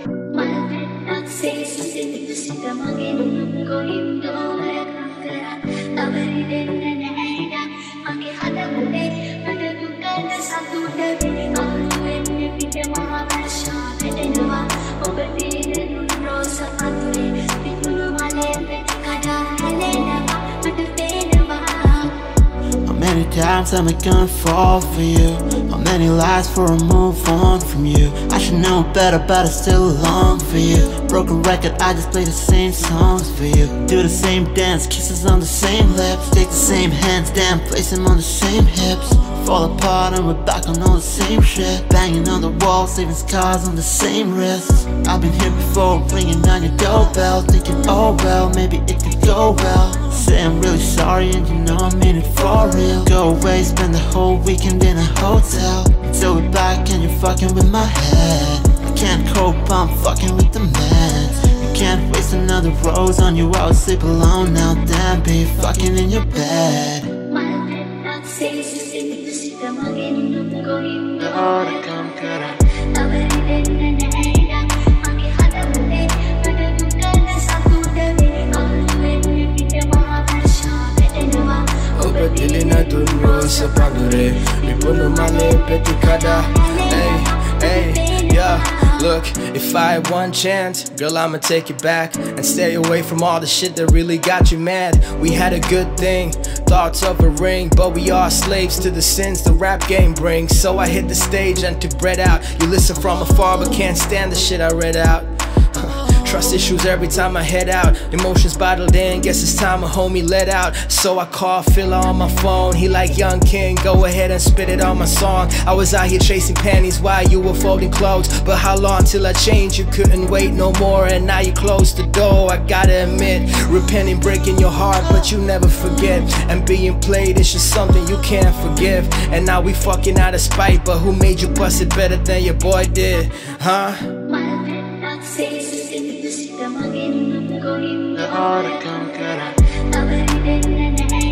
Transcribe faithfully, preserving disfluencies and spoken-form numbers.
Malapit say something to sit maging ko hindi kaya tabari din na naida makihada muli madadugan na sa tudabi ang tuwin ni pide mga basya pwede nawa o berdiri nunro sa patuli pitulo malepit kada halena ba madupin ba. How many times am I gonna fall for you? How many lies for a move on from you? I should know better, but I still long for you. Broken record, I just play the same songs for you. Do the same dance, kisses on the same lips. Take the same hands, damn, place them on the same hips. Fall apart and we're back on all the same shit. Banging on the walls, leaving scars on the same wrists. I've been here before, ringing on your doorbell, thinking, oh well, maybe it could go well. Say I'm really sorry and you know I mean it for real. Go away, spend the whole weekend in a hotel. Till we're back and you're fucking with my head. I can't cope, I'm fucking with the meds. You can't waste another rose on you, I would sleep alone now. Damn, be fucking in your bed. Say something to sit maging ko hindi Oh, the come kara. tabari din na naida makihada muli madadugan na sa tudabi ang tuwin ni pide mga basya pwede nawa O berdiri na nunro sa patuli pitulo malepit kada. Hey, hey, yeah. Look, if I had one chance, girl, I'ma take it back and stay away from all the shit that really got you mad. We had a good thing, thoughts of a ring, but we are slaves to the sins the rap game brings. So I hit the stage and to bread out. You listen from afar but can't stand the shit I read out. Trust issues every time I head out. Emotions bottled in, guess it's time a homie let out. So I call Phil on my phone. He like, young king, go ahead and spit it on my song. I was out here chasing panties while you were folding clothes. But how long till I changed? You couldn't wait no more, and now you closed the door. I gotta admit, repenting, breaking your heart, but you never forget. And being played is just something you can't forgive. And now we fucking out of spite, but who made you bust it better than your boy did? Huh? say something to sit maging ko hindi Oh, the come kara. tabari din na